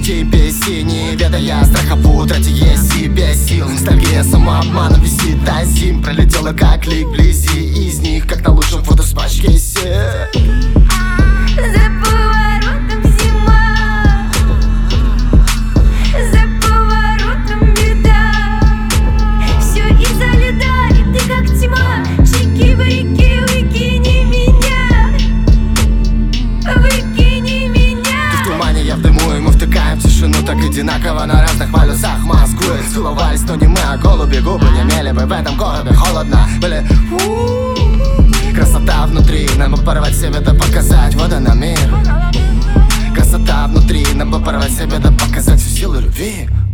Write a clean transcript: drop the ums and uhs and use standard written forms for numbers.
тебе синий, ведая страха в утрате себе сил. Ностальгия самообмана висит до зим, пролетела как лик вблизи из них, как на лучшем фото с пачки сил. За поворотом зима, за поворотом беда. Все из-за льда, и ты как тьма. Чики-брики, выкини меня, выкини меня. Ты в тумане, я в дыму, и мы втыкаем в тишину так одинаково на разных полюсах Москвы. Целовались, но не мы, а голуби. Губы не мели бы в этом городе, холодно были. Красота внутри, нам бы порвать себе да показать вода на мир. Красота внутри, нам бы порвать себе да показать всю силу любви.